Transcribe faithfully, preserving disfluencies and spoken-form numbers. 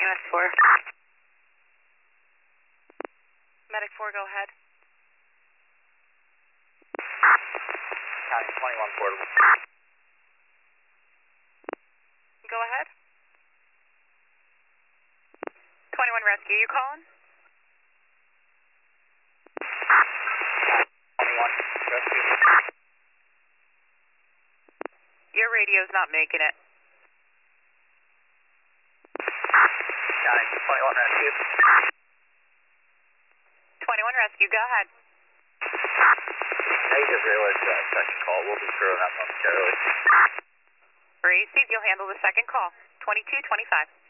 E M S four. Medic four, go ahead. County twenty-one portable. Go ahead. twenty-one rescue, you calling? twenty-one rescue. Your radio's not making it. County twenty-one rescue. twenty-one rescue, go ahead. I just realized that second call. We'll be sure of that momentarily. Raise, see if you'll handle the second call. twenty-two twenty-five.